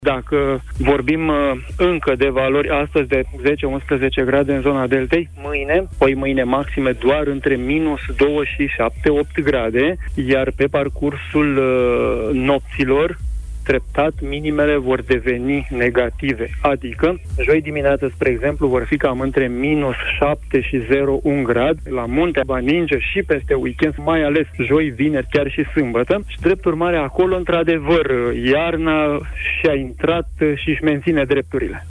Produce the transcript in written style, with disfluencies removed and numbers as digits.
Dacă vorbim încă de valori astăzi de 10-11 grade în zona deltei, mâine maxime doar între minus 2 și 7-8 grade, iar pe parcursul nopților, treptat, minimele vor deveni negative. Adică, joi dimineață, spre exemplu, vor fi cam între minus 7 și 0,1 grad. La munte va ninge și peste weekend, mai ales joi, vineri, chiar și sâmbătă. Și drept urmare, acolo, într-adevăr, iarna și-a intrat și își menține drepturile.